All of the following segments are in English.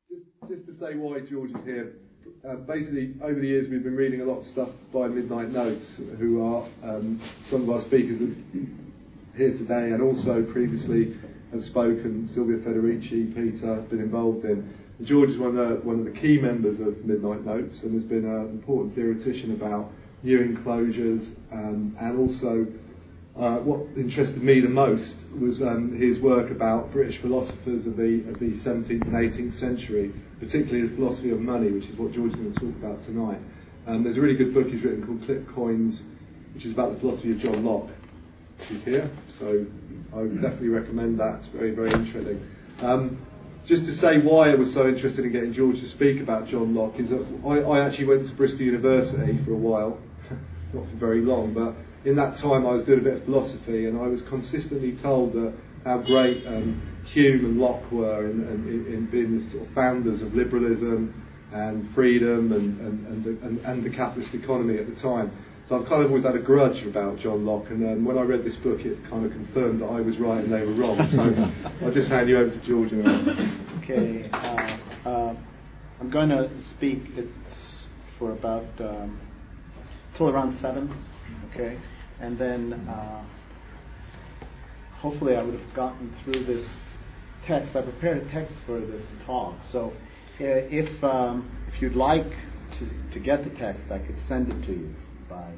Just to say why George is here. Basically, over the years, we've been reading a lot of stuff by Midnight Notes, who are some of our speakers here today, and also previously have spoken. Silvia Federici, Peter, have been involved in. And George is one of the key members of Midnight Notes, and has been an important theoretician about new enclosures, and also what interested me the most was his work about British philosophers of the 17th and 18th century, particularly the philosophy of money, which is what George is going to talk about tonight. There's a really good book he's written called Clipped Coins, which is about the philosophy of John Locke. He's here, so I would definitely recommend that. It's very, very interesting. Just to say why I was so interested in getting George to speak about John Locke is that I actually went to Bristol University for a while, not for very long, but in that time I was doing a bit of philosophy, and I was consistently told that how great Hume and Locke were in being the sort of founders of liberalism and freedom and the capitalist economy at the time. So I've kind of always had a grudge about John Locke, and when I read this book it kind of confirmed that I was right and they were wrong. So I'll just hand you over to George. Okay, I'm going to speak for about till around 7, okay, and then hopefully I would have gotten through this text. I prepared a text for this talk, so if you'd like to get the text, I could send it to you by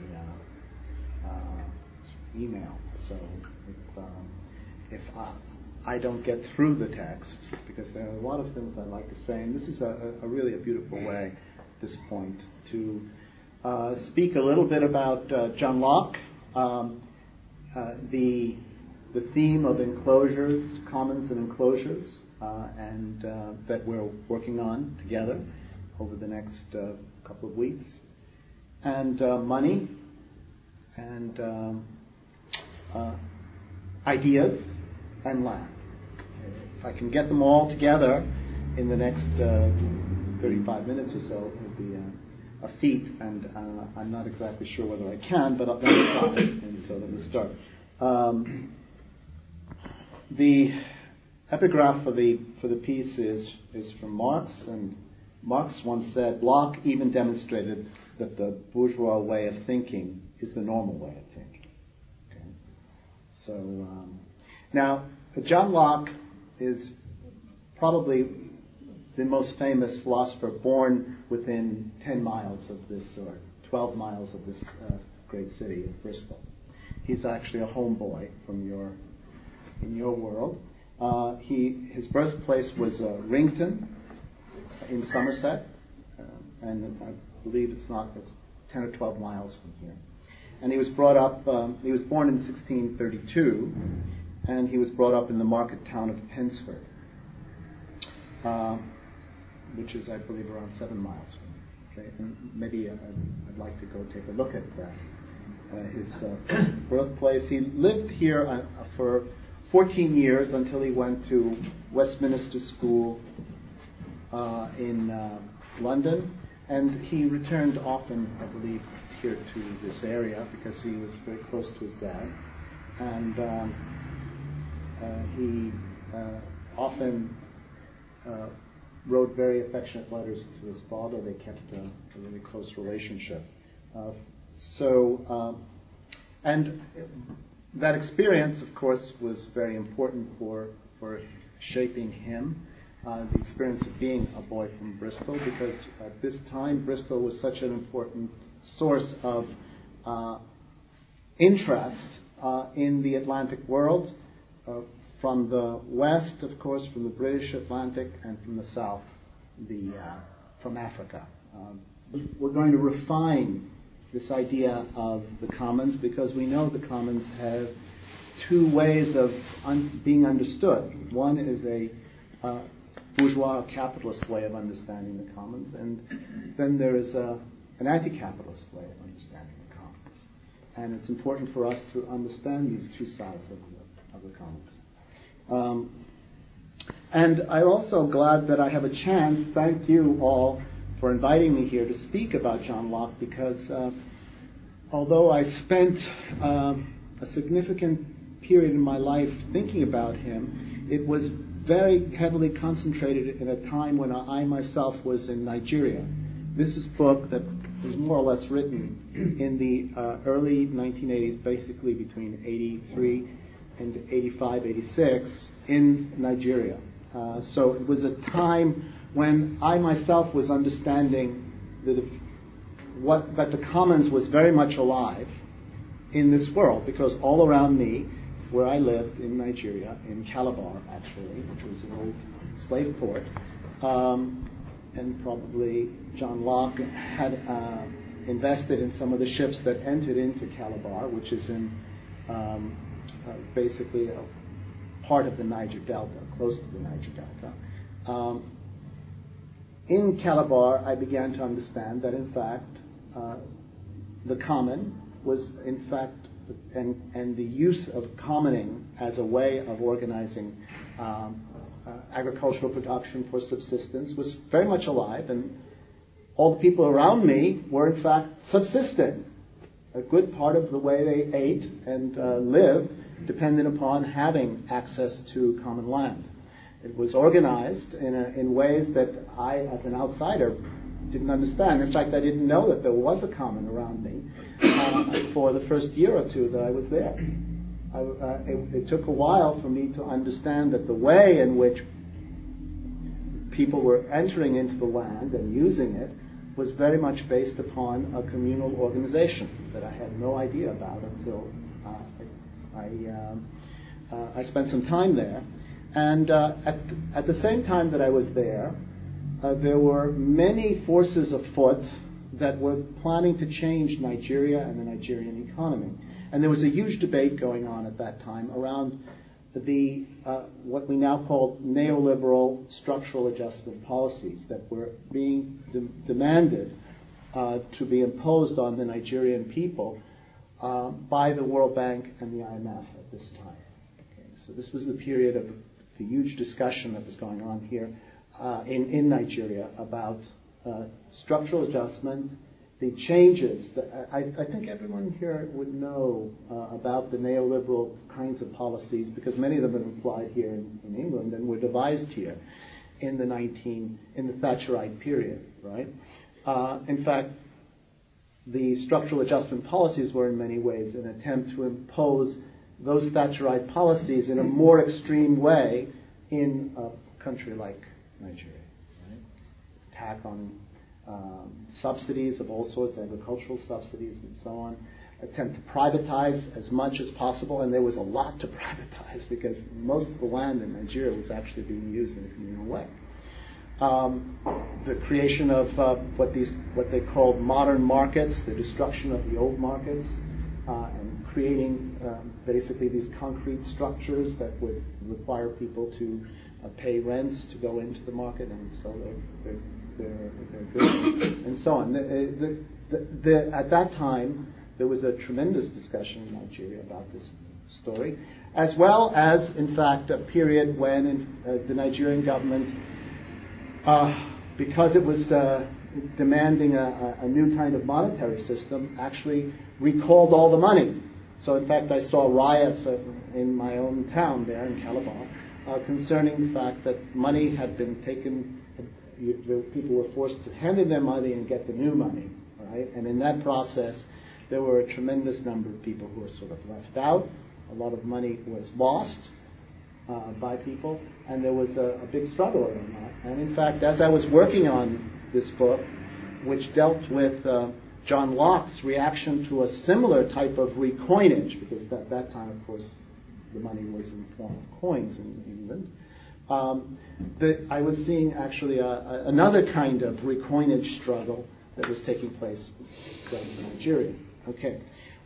email. So if I don't get through the text, because there are a lot of things I'd like to say, and this is a really a beautiful way at this point to speak a little bit about John Locke, the theme of enclosures, commons and enclosures, and that we're working on together over the next couple of weeks, and money, and ideas, and land. If I can get them all together in the next 35 minutes or so, it would be a feat, and I'm not exactly sure whether I can, but I'll try. And so let me start. The epigraph for the piece is from Marx, and Marx once said, Locke even demonstrated that the bourgeois way of thinking is the normal way of thinking. Okay? So now, John Locke is probably the most famous philosopher born within 10 miles of this, or 12 miles of this great city of Bristol. He's actually a homeboy in your world. His birthplace was Rington in Somerset, and I believe it's 10 or 12 miles from here. And he was brought up. He was born in 1632, and he was brought up in the market town of Pensford, which is, I believe, around 7 miles from here. Okay, and maybe I'd like to go take a look at his birthplace. He lived here for 14 years until he went to Westminster School in London, and he returned often, I believe, here to this area because he was very close to his dad, and he often wrote very affectionate letters to his father. They kept a really close relationship. And that experience, of course, was very important for shaping him. The experience of being a boy from Bristol, because at this time Bristol was such an important source of interest in the Atlantic world, from the west, of course, from the British Atlantic, and from the south, from Africa. We're going to refine this idea of the commons, because we know the commons have two ways of being understood. One is a bourgeois capitalist way of understanding the commons, and then there is an anti-capitalist way of understanding the commons. And it's important for us to understand these two sides of the commons. And I'm also glad that I have a chance, thank you all for inviting me here to speak about John Locke, because although I spent a significant period in my life thinking about him, it was very heavily concentrated in a time when I myself was in Nigeria. This is a book that was more or less written in the early 1980s, basically between 83 and 85, 86, in Nigeria. So it was a time when I myself was understanding that the commons was very much alive in this world, because all around me, where I lived in Nigeria, in Calabar actually, which was an old slave port, and probably John Locke had invested in some of the ships that entered into Calabar, which is in basically a part of the Niger Delta, close to the Niger Delta. In Calabar, I began to understand that, in fact, the common was, in fact, and the use of commoning as a way of organizing agricultural production for subsistence was very much alive, and all the people around me were, in fact, subsisting. A good part of the way they ate and lived depended upon having access to common land. It was organized in ways that I, as an outsider, didn't understand. In fact, I didn't know that there was a common around me for the first year or two that I was there. It took a while for me to understand that the way in which people were entering into the land and using it was very much based upon a communal organization that I had no idea about until I spent some time there. And at the same time that I was there, there were many forces afoot that were planning to change Nigeria and the Nigerian economy. And there was a huge debate going on at that time around the what we now call neoliberal structural adjustment policies that were being demanded to be imposed on the Nigerian people by the World Bank and the IMF at this time. Okay, so this was the period of the huge discussion that was going on here in Nigeria about structural adjustment, the changes. I think everyone here would know about the neoliberal kinds of policies, because many of them have been applied here in England and were devised here in the Thatcherite period, right? In fact, the structural adjustment policies were in many ways an attempt to impose those Thatcherite policies in a more extreme way in a country like Nigeria. Right? Attack on subsidies of all sorts, agricultural subsidies and so on. Attempt to privatize as much as possible, and there was a lot to privatize because most of the land in Nigeria was actually being used in a communal way. The creation of what they called modern markets, the destruction of the old markets, and creating basically these concrete structures that would require people to pay rents to go into the market and sell their goods and so on. At that time, there was a tremendous discussion in Nigeria about this story, as well as, in fact, a period when the Nigerian government, because it was demanding a new kind of monetary system, actually recalled all the money. So, in fact, I saw riots in my own town there in Calabar concerning the fact that money had been taken. The people were forced to hand in their money and get the new money, right? And in that process, there were a tremendous number of people who were sort of left out. A lot of money was lost by people, and there was a big struggle around that. And in fact, as I was working on this book, which dealt with John Locke's reaction to a similar type of recoinage, because at that time, of course, the money was in the form of coins in England, I was seeing actually another kind of recoinage struggle that was taking place in Nigeria. Okay.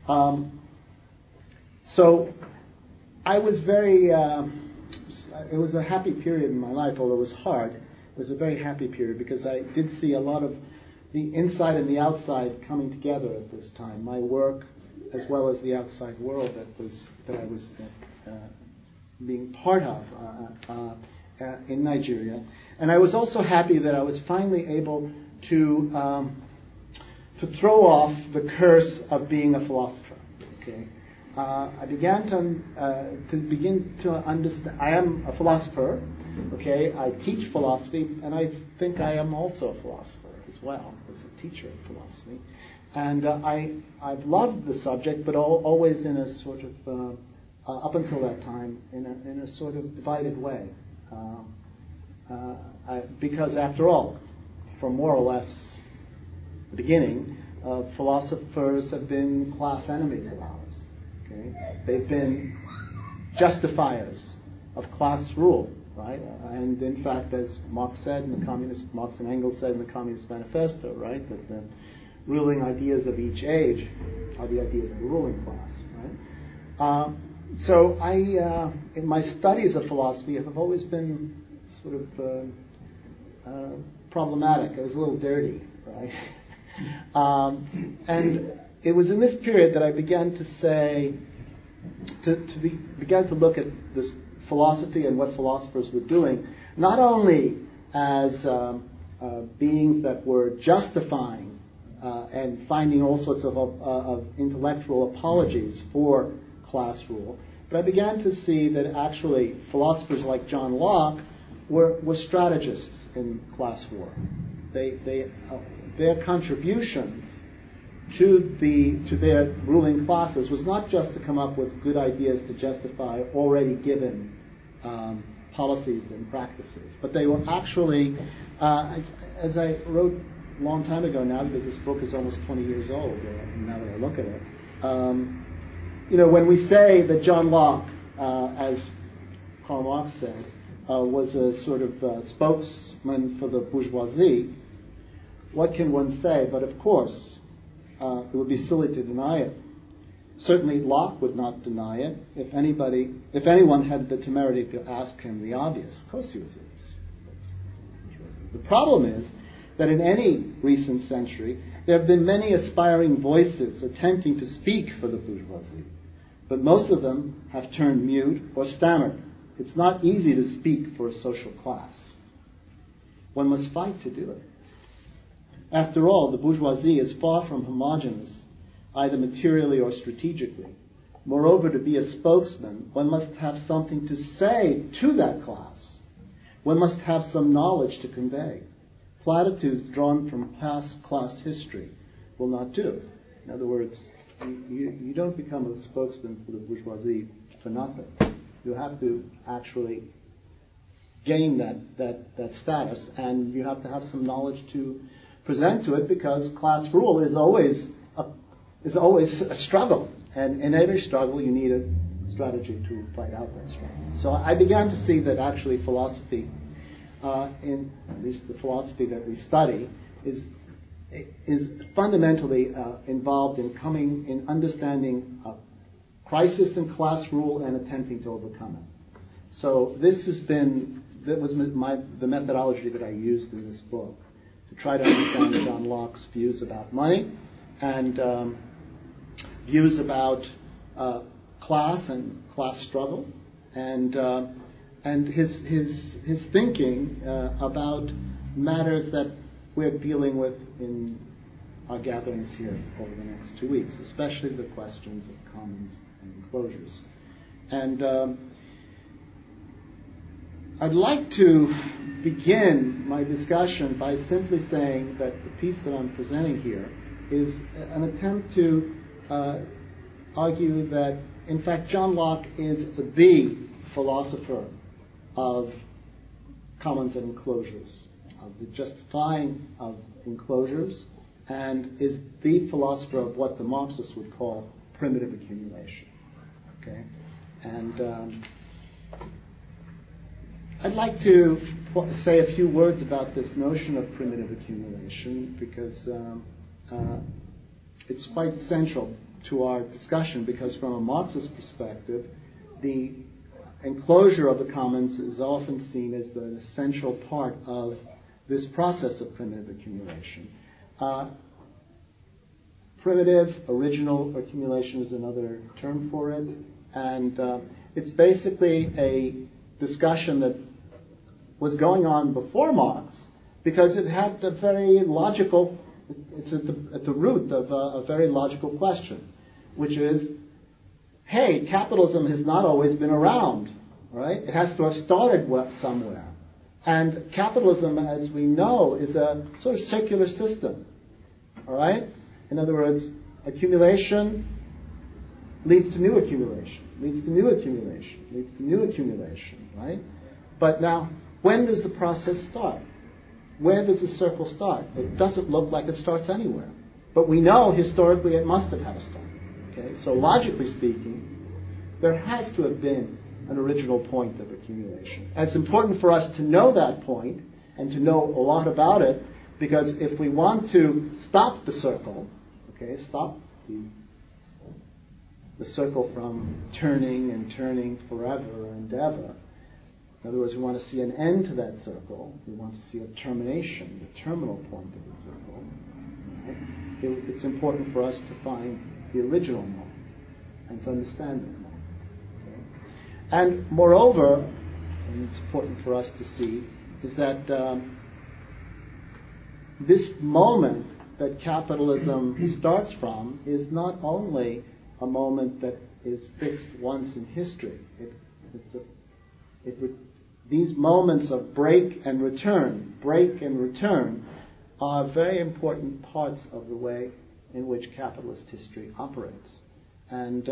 So I was very, it was a happy period in my life, although it was hard. It was a very happy period because I did see a lot of the inside and the outside coming together at this time. My work, as well as the outside world that I was being part of in Nigeria. And I was also happy that I was finally able to throw off the curse of being a philosopher. Okay, I began to begin to understand. I am a philosopher. Okay, I teach philosophy, and I think I am also a philosopher as well, as a teacher of philosophy. And I've loved the subject, but always in a sort of up until that time in a sort of divided way. Because after all, from more or less the beginning, philosophers have been class enemies of ours. Okay? They've been justifiers of class rule, right? And in fact, as Marx and Engels said in the Communist Manifesto, right, that the ruling ideas of each age are the ideas of the ruling class, right? So I, in my studies of philosophy, have always been sort of problematic. It was a little dirty, right? And it was in this period that I began to say, began to look at this philosophy and what philosophers were doing, not only as beings that were justifying and finding all sorts of intellectual apologies for class rule, but I began to see that actually philosophers like John Locke were strategists in class war. Their contributions to their ruling classes was not just to come up with good ideas to justify already given policies and practices, but they were actually, as I wrote a long time ago now, because this book is almost 20 years old, now that I look at it, when we say that John Locke, as Karl Marx said, was a sort of spokesman for the bourgeoisie, what can one say? But of course, it would be silly to deny it. Certainly Locke would not deny it. If anyone had the temerity to ask him the obvious, of course he was a. The problem is that in any recent century, there have been many aspiring voices attempting to speak for the bourgeoisie, but most of them have turned mute or stammered. It's not easy to speak for a social class. One must fight to do it. After all, the bourgeoisie is far from homogeneous, either materially or strategically. Moreover, to be a spokesman, one must have something to say to that class. One must have some knowledge to convey. Platitudes drawn from past class history will not do. In other words, you don't become a spokesman for the bourgeoisie for nothing. You have to actually gain that status, and you have to have some knowledge to present to it, because class rule is always a struggle, and in every struggle you need a strategy to fight out that struggle. So I began to see that actually philosophy, in at least the philosophy that we study, is fundamentally involved in understanding crisis in class rule and attempting to overcome it. So that was the methodology that I used in this book, to try to understand John Locke's views about money and views about class and class struggle, and his thinking about matters that we're dealing with in our gatherings here over the next 2 weeks, especially the questions of commons and enclosures. And I'd like to begin my discussion by simply saying that the piece that I'm presenting here is an attempt to argue that, in fact, John Locke is the philosopher of commons and enclosures, of the justifying of enclosures, and is the philosopher of what the Marxists would call primitive accumulation. Okay? And I'd like to say a few words about this notion of primitive accumulation, because it's quite central to our discussion, because from a Marxist perspective, the enclosure of the commons is often seen as the essential part of this process of primitive accumulation. Primitive, original accumulation is another term for it, and it's basically a discussion that was going on before Marx, because it had a very logical, it's at the root of a very logical question, which is, hey, capitalism has not always been around, right? It has to have started somewhere. And capitalism, as we know, is a sort of circular system, all right? In other words, accumulation leads to new accumulation, leads to new accumulation, leads to new accumulation, right? But now, when does the process start? Where does the circle start? It doesn't look like it starts anywhere. But we know historically it must have had a start. Okay? So logically speaking, there has to have been an original point of accumulation. And it's important for us to know that point and to know a lot about it, because if we want to stop the circle, okay, stop the circle from turning and turning forever and ever. In other words, we want to see an end to that circle. We want to see a termination, the terminal point of the circle. Right? It's important for us to find the original moment and to understand that moment. Okay? And moreover, and it's important for us to see, is that this moment that capitalism starts from is not only a moment that is fixed once in history. These moments of break and return, are very important parts of the way in which capitalist history operates. And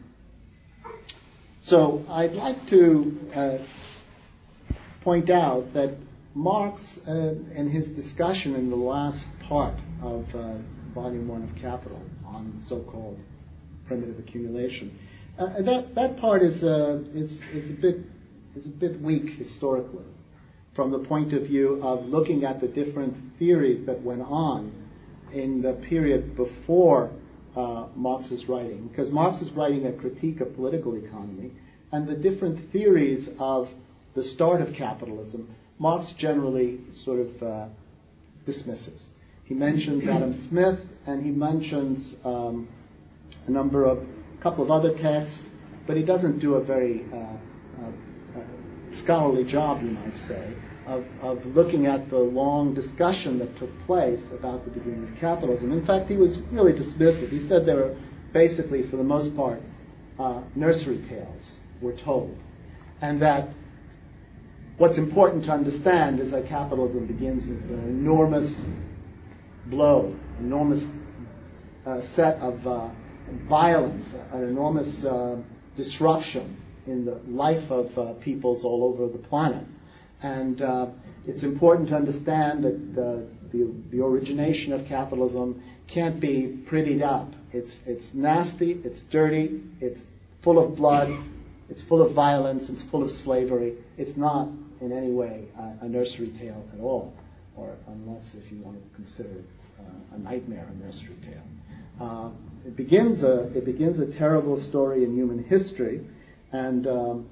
so I'd like to point out that Marx, in his discussion in the last part of Volume 1 of Capital on so-called primitive accumulation, that part is a bit weak historically, from the point of view of looking at the different theories that went on in the period before Marx's writing, because Marx is writing a critique of political economy, and the different theories of the start of capitalism, Marx generally sort of dismisses. He mentions Adam Smith, and he mentions a couple of other texts, but he doesn't do a very scholarly job, you might say, of looking at the long discussion that took place about the beginning of capitalism. In fact, he was really dismissive. He said they were basically, for the most part, nursery tales were told, and that what's important to understand is that capitalism begins with an enormous blow, enormous set of violence, an enormous disruption in the life of peoples all over the planet. And it's important to understand that the origination of capitalism can't be prettied up. It's nasty, it's dirty, it's full of blood, it's full of violence, it's full of slavery. It's not in any way a nursery tale at all, or unless if you want to consider it a nightmare, a nursery tale. It begins a terrible story in human history, and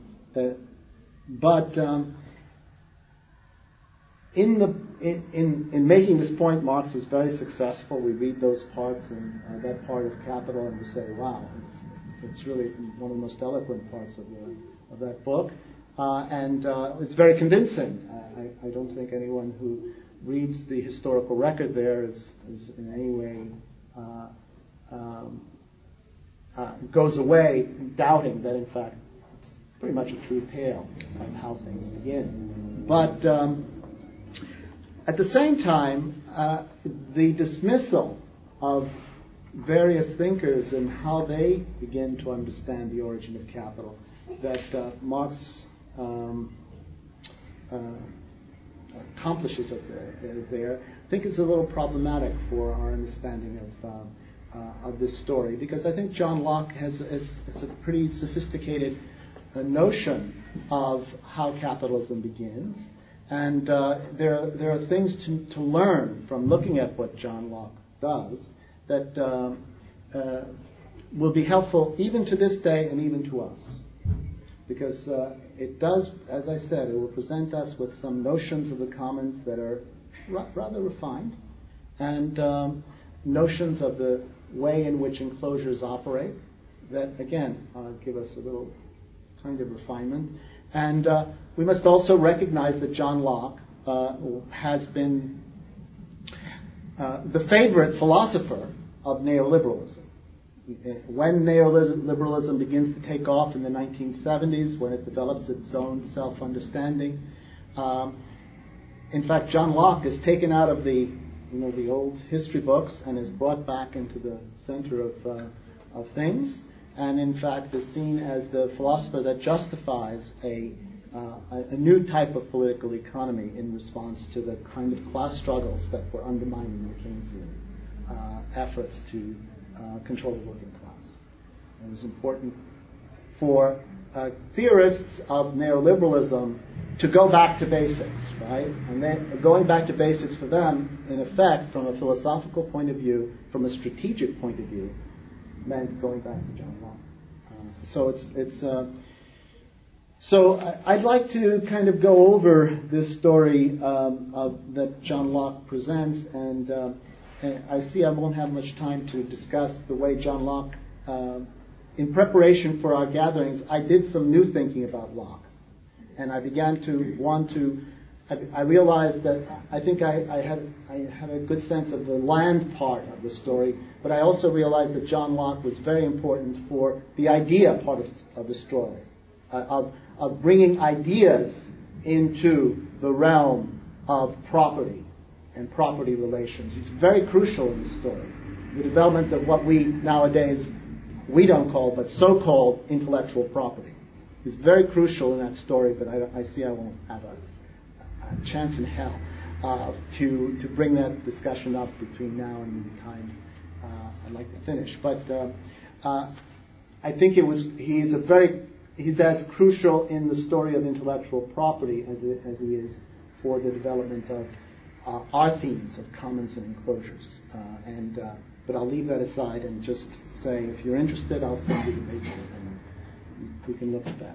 in making this point, Marx was very successful. We read those parts and that part of Capital, and we say, "Wow, it's really one of the most eloquent parts of that book," and it's very convincing. I don't think anyone who reads the historical record there is in any way goes away doubting that, in fact, it's pretty much a true tale of how things begin. But at the same time, the dismissal of various thinkers and how they begin to understand the origin of capital that Marx accomplishes there, I think is a little problematic for our understanding of this story, because I think John Locke has a pretty sophisticated notion of how capitalism begins, and there are things to learn from looking at what John Locke does that will be helpful even to this day and even to us, because it does, as I said, it will present us with some notions of the commons that are rather refined, and notions of the way in which enclosures operate that, again, give us a little kind of refinement. And we must also recognize that John Locke has been the favorite philosopher of neoliberalism. when neoliberalism begins to take off in the 1970s, when it develops its own self-understanding. In fact, John Locke is taken out of the old history books and is brought back into the center of things, and in fact is seen as the philosopher that justifies a new type of political economy in response to the kind of class struggles that were undermining the Keynesian efforts to control the working class. It was important for theorists of neoliberalism to go back to basics, right? And then going back to basics for them, in effect, from a philosophical point of view, from a strategic point of view, meant going back to John Locke. So I'd like to kind of go over this story that John Locke presents, and I see I won't have much time to discuss the way John Locke, in preparation for our gatherings, I did some new thinking about Locke. And I began to I realized that I think I had a good sense of the land part of the story, but I also realized that John Locke was very important for the idea part of the story, of bringing ideas into the realm of property and property relations. He's very crucial in the story. The development of what we nowadays, we don't call, but so-called intellectual property. He's very crucial in that story, but I see I won't have a chance in hell to bring that discussion up between now and the time I'd like to finish. But I think he's as crucial in the story of intellectual property as he is for the development of our themes of commons and enclosures. But I'll leave that aside and just say, if you're interested, I'll send you the paper and we can look at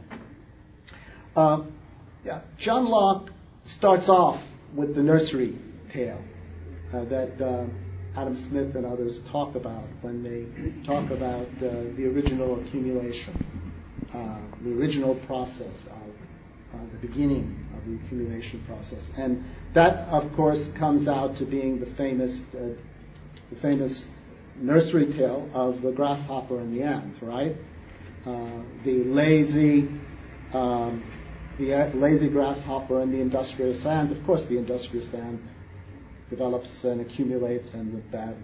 that. John Locke starts off with the nursery tale that Adam Smith and others talk about when they talk about the original accumulation, the original process of the beginning of the accumulation process. And that, of course, comes out to being the famous nursery tale of the grasshopper and the ant, right? The lazy grasshopper and the industrious ant. Of course, the industrious ant develops and accumulates, and with that,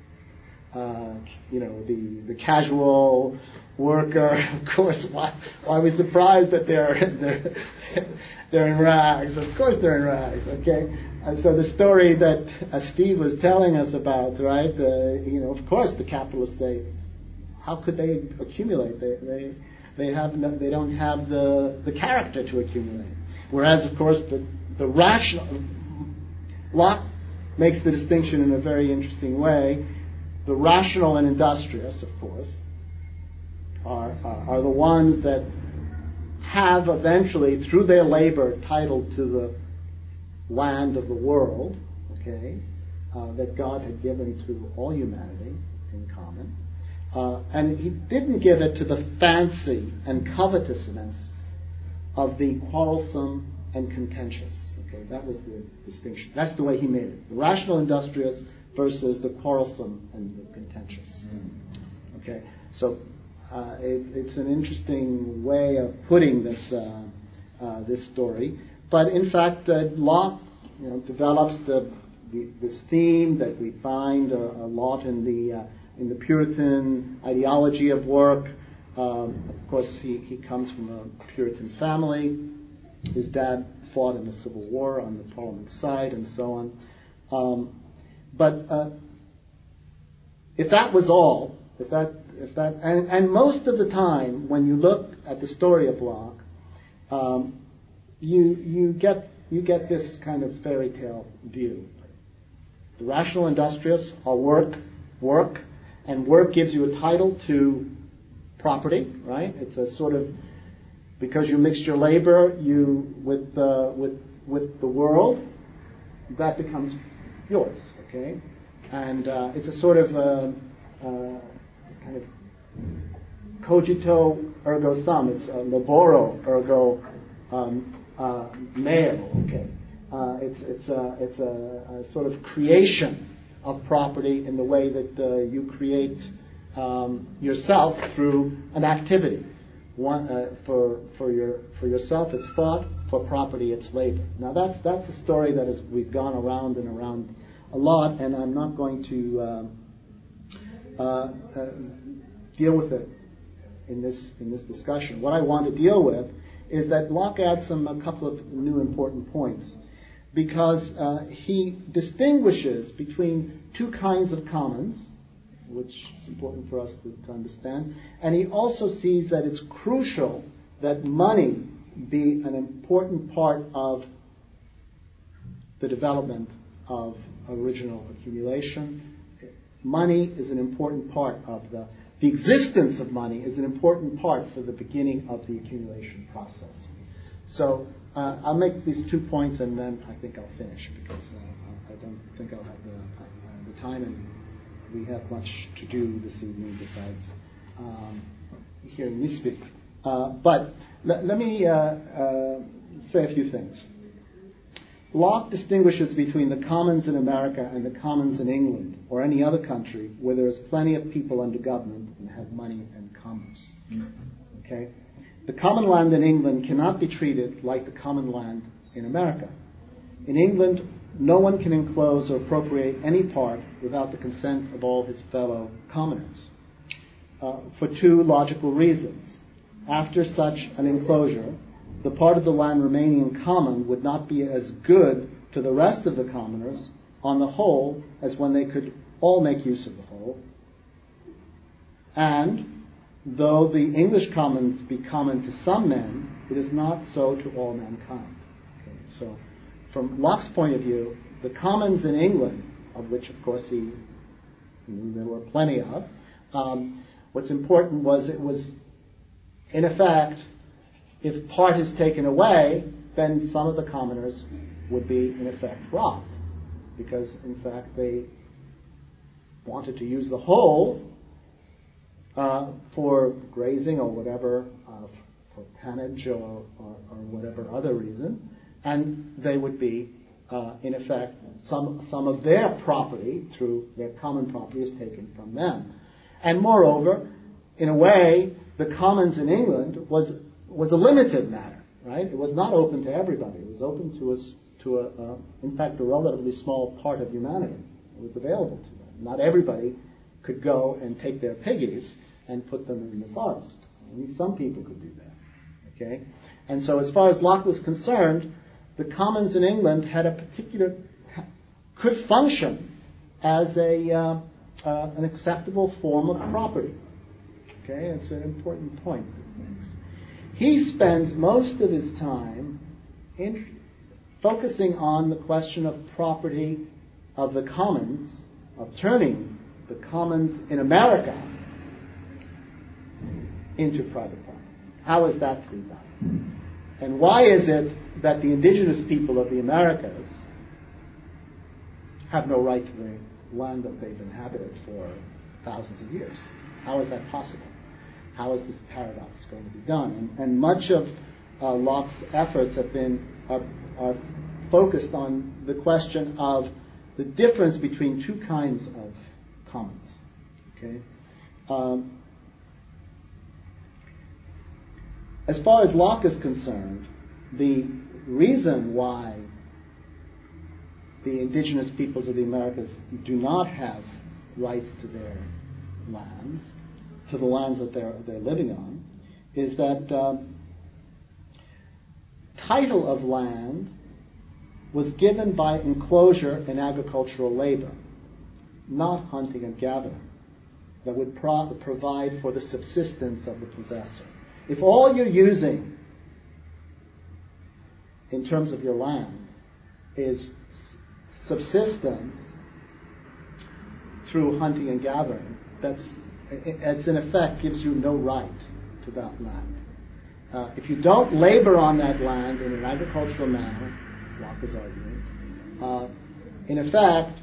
the casual worker. Of course, why are we surprised that they're in rags? Of course, they're in rags. Okay, and so the story that Steve was telling us about, right? Of course, the capitalists say, how could they accumulate? They don't have the character to accumulate. Whereas, of course, the rational, Locke makes the distinction in a very interesting way. The rational and industrious, of course, are the ones that have eventually, through their labor, title to the land of the world, okay, that God had given to all humanity in common. And he didn't give it to the fancy and covetousness of the quarrelsome and contentious. Okay, that was the distinction. That's the way he made it. The rational industrious versus the quarrelsome and the contentious. Okay, so it's an interesting way of putting this story. But in fact, Locke develops this theme that we find a lot in the Puritan ideology of work. Of course, he comes from a Puritan family. His dad fought in the Civil War on the Parliament side, and so on. But if that was all, and most of the time when you look at the story of Locke, you get this kind of fairy tale view. The rational industrious are work, and work gives you a title to property, right? It's a sort of, because you mixed your labor with the world, that becomes yours, okay? And it's a sort of kind of cogito ergo sum. It's laboro ergo meo, okay? It's a sort of creation of property in the way that you create yourself through an activity. For yourself, it's thought. For property, it's labor. Now that's a story that we've gone around and around a lot, and I'm not going to deal with it in this discussion. What I want to deal with is that Locke adds a couple of new important points, because he distinguishes between two kinds of commons, which is important for us to understand, and he also sees that it's crucial that money be an important part of the development of original accumulation. Money is an important part of the existence of money is an important part for the beginning of the accumulation process. So I'll make these 2 points, and then I think I'll finish, because I don't think I'll have the time, and we have much to do this evening besides hearing me speak. But let me say a few things. Locke distinguishes between the commons in America and the commons in England or any other country where there is plenty of people under government and have money and commerce. Okay? The common land in England cannot be treated like the common land in America. In England, no one can enclose or appropriate any part without the consent of all his fellow commoners, for two logical reasons. After such an enclosure, the part of the land remaining in common would not be as good to the rest of the commoners on the whole as when they could all make use of the whole. And though the English commons be common to some men, it is not so to all mankind. Okay, so from Locke's point of view, the commons in England, of which of course he knew there were plenty of, what's important was it was, in effect, if part is taken away, then some of the commoners would be, in effect, robbed. Because, in fact, they wanted to use the whole for grazing or whatever, for tannage or whatever other reason, and they would be, in effect, some of their property, through their common property, is taken from them. And moreover, in a way, the commons in England was a limited matter, right? It was not open to everybody. It was open in fact, a relatively small part of humanity. It was available to them. Not everybody could go and take their piggies and put them in the forest. Only some people could do that, okay? And so as far as Locke was concerned, the commons in England could function as an acceptable form of property. Okay, it's an important point. He spends most of his time focusing on the question of property of the commons, of turning the commons in America into private property. How is that to be done? And why is it that the indigenous people of the Americas have no right to the land that they've inhabited for thousands of years? How is that possible? How is this paradox going to be done? And much of Locke's efforts are focused on the question of the difference between two kinds of commons. Okay. As far as Locke is concerned, the reason why the indigenous peoples of the Americas do not have rights to their lands, to the lands that they're living on, is that title of land was given by enclosure and agricultural labor, not hunting and gathering, that would provide for the subsistence of the possessor. If all you're using in terms of your land is subsistence through hunting and gathering, it's in effect gives you no right to that land. If you don't labor on that land in an agricultural manner, Locke is arguing, in effect,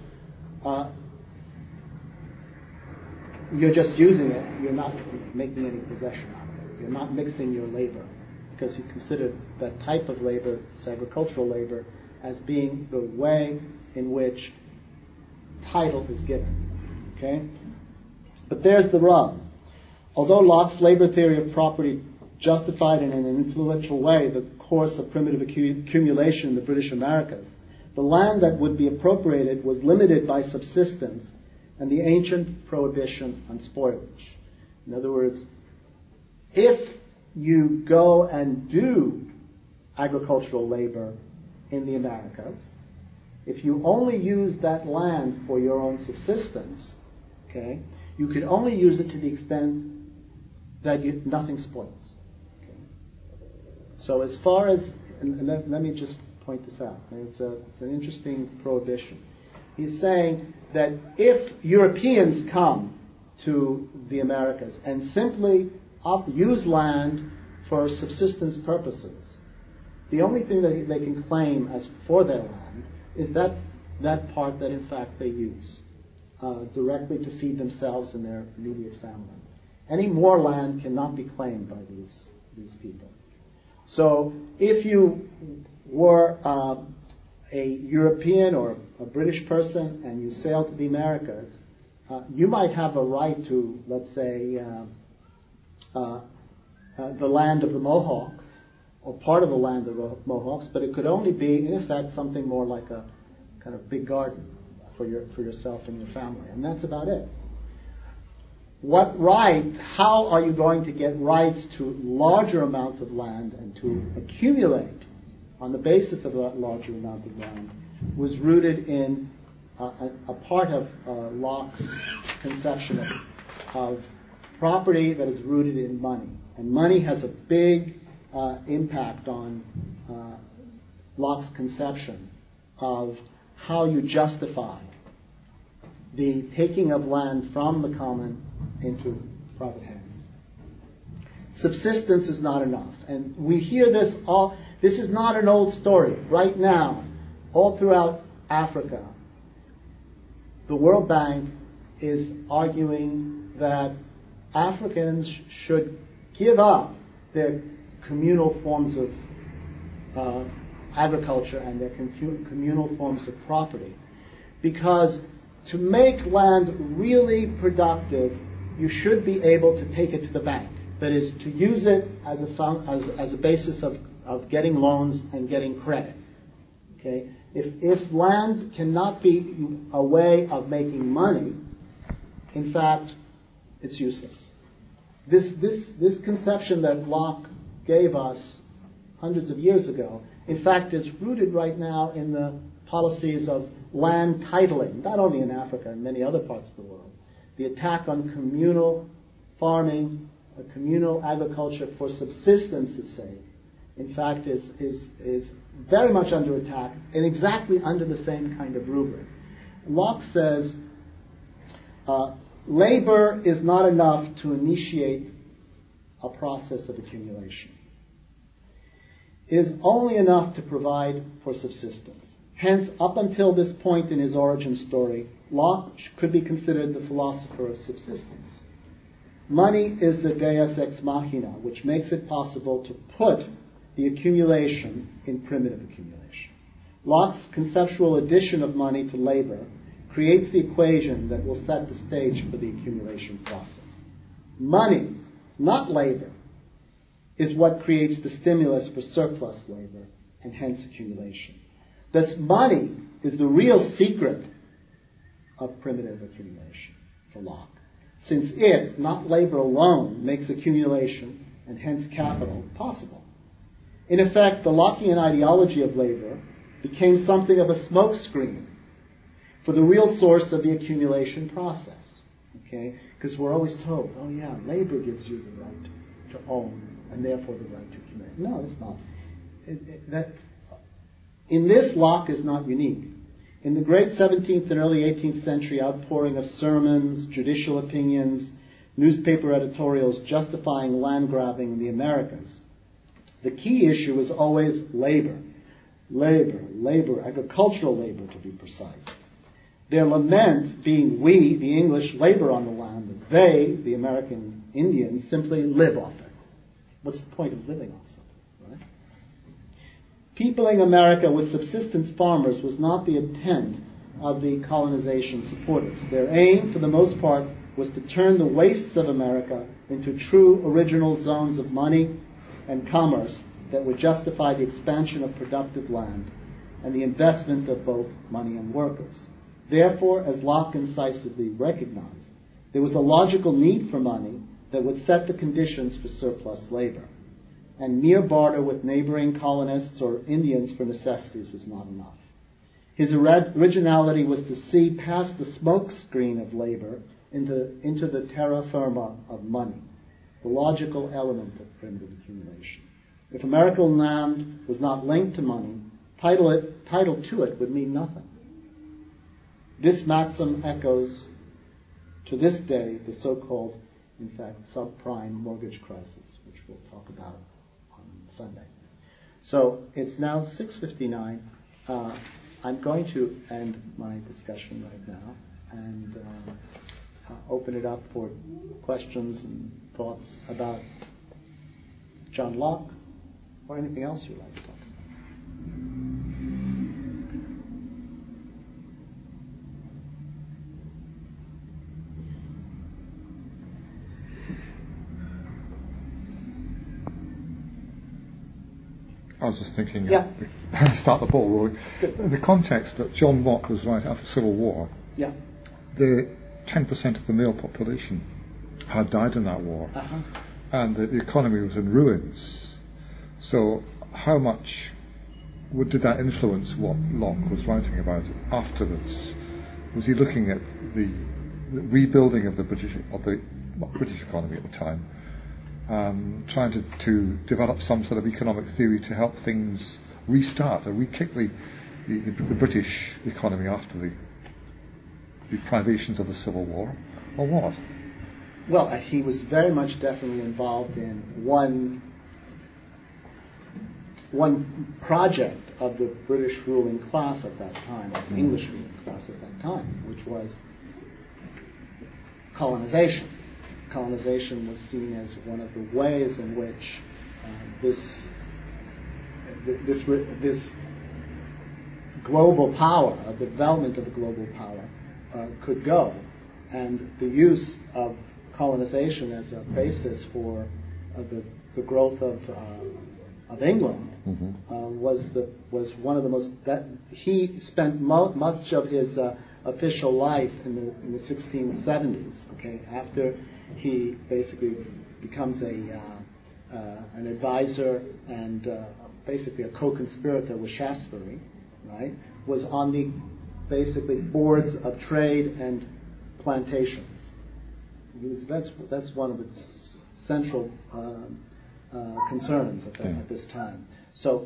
you're just using it. You're not making any possession out of it. You're not mixing your labor, because he considered that type of labor, this agricultural labor, as being the way in which title is given. Okay? But there's the rub. Although Locke's labor theory of property justified in an influential way the course of primitive accumulation in the British Americas, the land that would be appropriated was limited by subsistence and the ancient prohibition on spoilage. In other words, if you go and do agricultural labor in the Americas, if you only use that land for your own subsistence, okay, you could only use it to the extent that nothing spoils. Okay? So as far as, and let me just point this out. It's an interesting prohibition. He's saying that if Europeans come to the Americas and simply use land for subsistence purposes, the only thing that they can claim as for their land is that part that in fact they use directly to feed themselves and their immediate family. Any more land cannot be claimed by these people. So if you were a European or a British person and you sailed to the Americas, you might have a right to, let's say, the land of the Mohawks, or part of the land of the Mohawks, but it could only be, in effect, something more like a kind of big garden for yourself and your family, and that's about it. How are you going to get rights to larger amounts of land and to accumulate on the basis of that larger amount of land was rooted in a part of Locke's conception of property that is rooted in money. And money has a big impact on Locke's conception of how you justify the taking of land from the common into private hands. Subsistence is not enough. And we hear this all. This is not an old story. Right now, all throughout Africa, the World Bank is arguing that Africans should give up their communal forms of agriculture and their communal forms of property, because to make land really productive, you should be able to take it to the bank. That is, to use it as a basis of getting loans and getting credit. Okay? If land cannot be a way of making money, in fact, it's useless. This conception that Locke gave us hundreds of years ago, in fact, is rooted right now in the policies of land titling, not only in Africa, in many other parts of the world. The attack on communal farming, communal agriculture for subsistence's sake, in fact, is very much under attack and exactly under the same kind of rubric. Locke says, labor is not enough to initiate a process of accumulation. It is only enough to provide for subsistence. Hence, up until this point in his origin story, Locke could be considered the philosopher of subsistence. Money is the deus ex machina, which makes it possible to put the accumulation in primitive accumulation. Locke's conceptual addition of money to labor creates the equation that will set the stage for the accumulation process. Money, not labor, is what creates the stimulus for surplus labor and hence accumulation. Thus, money is the real secret of primitive accumulation for Locke, since it, not labor alone, makes accumulation and hence capital possible. In effect, the Lockean ideology of labor became something of a smokescreen for the real source of the accumulation process. Okay? Because we're always told, oh yeah, labor gives you the right to own and therefore the right to accumulate. No, it's not. In this, Locke is not unique. In the great 17th and early 18th century outpouring of sermons, judicial opinions, newspaper editorials justifying land grabbing in the Americas, the key issue is always labor. Labor, agricultural labor to be precise. Their lament being we, the English, labor on the land, and they, the American Indians, simply live off it. What's the point of living on something, right? Peopling America with subsistence farmers was not the intent of the colonization supporters. Their aim, for the most part, was to turn the wastes of America into true original zones of money and commerce that would justify the expansion of productive land and the investment of both money and workers. Therefore, as Locke incisively recognized, there was a logical need for money that would set the conditions for surplus labor, and mere barter with neighboring colonists or Indians for necessities was not enough. His originality was to see past the smoke screen of labor into the terra firma of money, the logical element of primitive accumulation. If American land was not linked to money, title to it would mean nothing. This maxim echoes to this day the so-called, in fact, subprime mortgage crisis, which we'll talk about on Sunday. So it's now 6:59. I'm going to end my discussion right now and open it up for questions and thoughts about John Locke or anything else you'd like to talk about. I was just thinking, Yeah. Start the ball rolling. In the context that John Locke was right after the Civil War, Yeah. the 10% of the male population had died in that war, and the economy was in ruins. So how much did that influence what Locke was writing about afterwards? Was he looking at the rebuilding of the British economy at the time, trying to develop some sort of economic theory to help things restart or re-kick the British economy after the privations of the Civil War, or what? Well, he was very much definitely involved in one project of the British ruling class at that time, of the English ruling class at that time, which was colonization. Colonization was seen as one of the ways in which this global power, the development of the global power, could go, and the use of colonization as a basis for the growth of England was one of the most. That he spent much of his official life in the 1670s. Okay, after he basically becomes an advisor and basically a co-conspirator with Shaftesbury, right? Was on the basically boards of trade and plantations. That's one of its central concerns at this time. So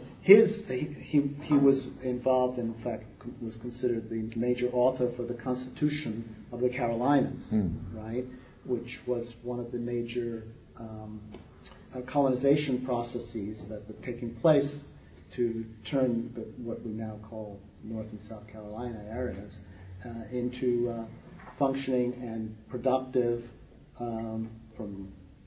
he was involved, and in fact was considered the major author for the Constitution of the Carolinas, right, which was one of the major colonization processes that were taking place to turn what we now call North and South Carolina areas into functioning and productive, from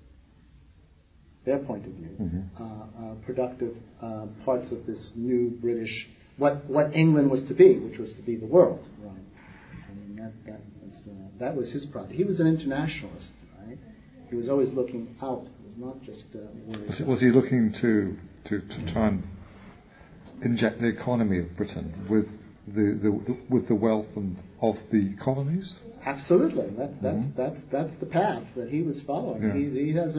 their point of view, productive parts of this new British, what England was to be, which was to be the world, right? I mean, that was his project. He was an internationalist, right? He was always looking out. It was not just. Was he looking to try and inject the economy of Britain with the wealth of the colonies? Absolutely. That's the path that he was following. Yeah. He has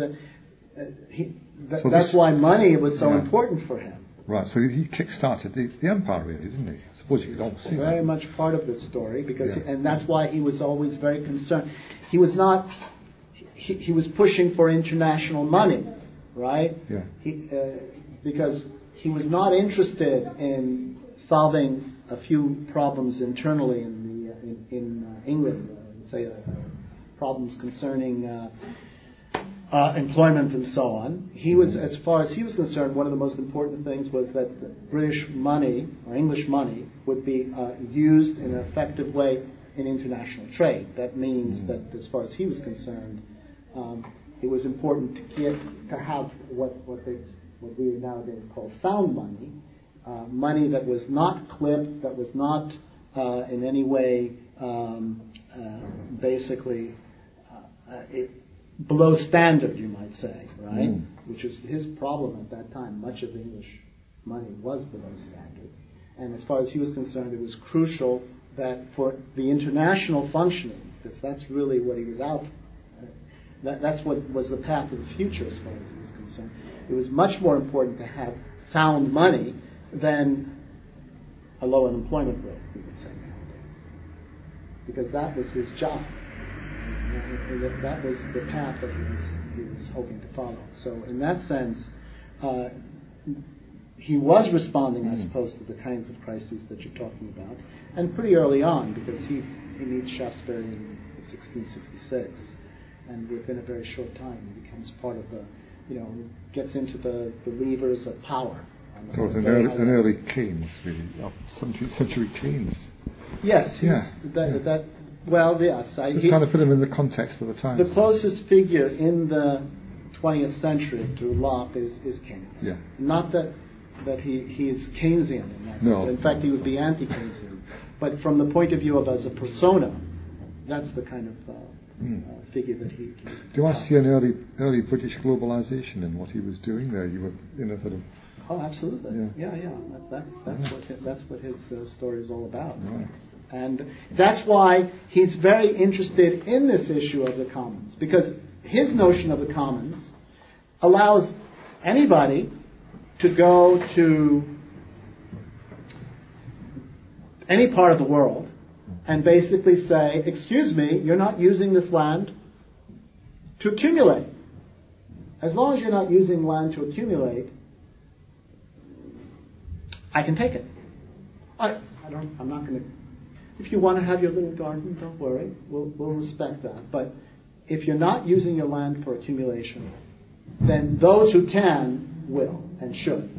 that's why money was so important for him. Right. So he kick-started the empire, really, didn't he? I suppose you could almost see very that. much part of this story and that's why he was always very concerned. He was not. He was pushing for international money, right? Yeah. Because he was not interested in solving a few problems internally in England, say problems concerning employment and so on. He was, as far as he was concerned, one of the most important things was that the British money or English money would be used in an effective way in international trade. That means that, as far as he was concerned, it was important to have what we nowadays call sound money, money that was not clipped, that was not in any way basically below standard, you might say, right? Which was his problem at that time. Much of English money was below standard. And as far as he was concerned, it was crucial that for the international functioning, because that's really what he was out for. That's what was the path of the future as far as he was concerned. It was much more important to have sound money than a low unemployment rate, we would say nowadays. Because that was his job. That was the path that he was hoping to follow. So in that sense, he was responding, I suppose, to the kinds of crises that you're talking about, and pretty early on, because he meets Shaftesbury in 1666, and within a very short time he becomes part of the, gets into the levers of power. So it's an early Keynes, really, 17th century Keynes. Yes, yeah. Well, yes. Just trying to put him in the context of the time. The closest figure in the 20th century to Locke is Keynes. Yeah. Not that he is Keynesian in that sense. In fact, he would be anti-Keynesian. But from the point of view of as a persona, that's the kind of figure that he. Do you want to see an early British globalization in what he was doing there? You were, sort of. Oh, absolutely. Yeah. That's what his story is all about. Right. And that's why he's very interested in this issue of the commons, because his notion of the commons allows anybody to go to any part of the world and basically say, excuse me, you're not using this land to accumulate. As long as you're not using land to accumulate, I can take it. I'm not going to. If you want to have your little garden, don't worry. We'll respect that. But if you're not using your land for accumulation, then those who can will and should.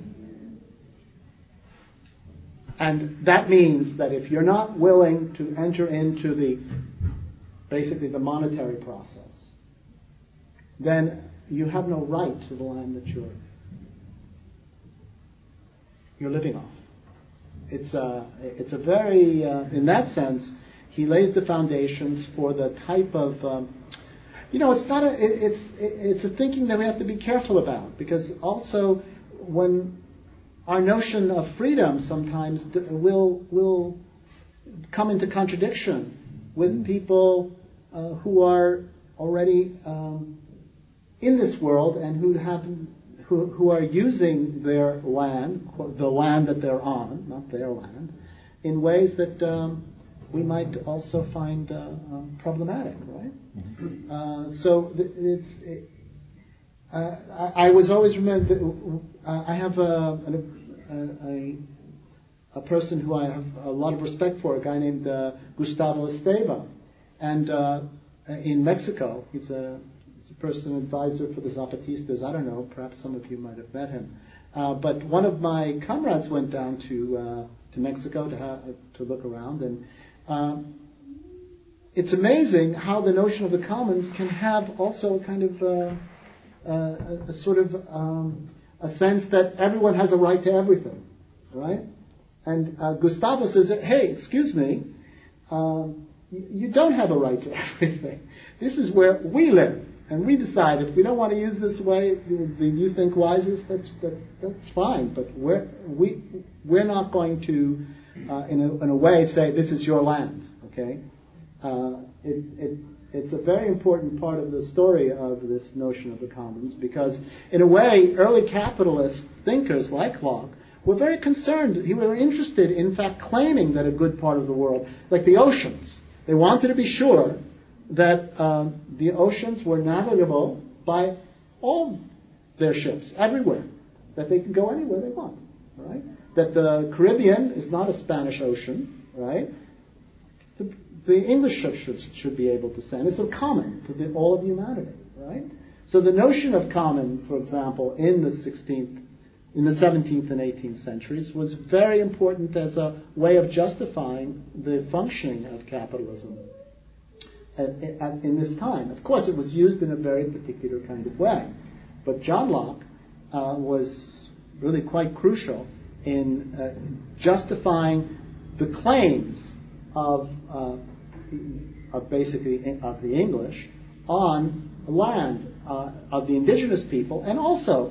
And that means that if you're not willing to enter into basically the monetary process, then you have no right to the land that you're living off. It's a very, in that sense, he lays the foundations for the type of, it's a thinking that we have to be careful about, because also when our notion of freedom sometimes will come into contradiction with people who are already in this world and who are using their land, the land that they're on, not their land, in ways that we might also find problematic, right? Mm-hmm. I was always remember that I have a person who I have a lot of respect for, a guy named Gustavo Esteva, and in Mexico, he's a person advisor for the Zapatistas. I don't know, perhaps some of you might have met him. But one of my comrades went down to Mexico to look around, and it's amazing how the notion of the commons can have also a kind of a sort of a sense that everyone has a right to everything, right? And Gustavo says, hey, excuse me, you don't have a right to everything. This is where we live. And we decide if we don't want to use this way that you think wisest, that's fine. But we're not going to, in a way, say this is your land. Okay, it's a very important part of the story of this notion of the commons, because in a way, early capitalist thinkers like Locke were very concerned. They were interested, in fact, claiming that a good part of the world, like the oceans, they wanted to be sure that the oceans were navigable by all their ships, everywhere, that they can go anywhere they want, right? That the Caribbean is not a Spanish ocean, right? The English ships should be able to send. It's a common to all of humanity, right? So the notion of common, for example, in the 17th and 18th centuries was very important as a way of justifying the functioning of capitalism in this time. Of course, it was used in a very particular kind of way. But John Locke was really quite crucial in justifying the claims of basically of the English on land of the indigenous people, and also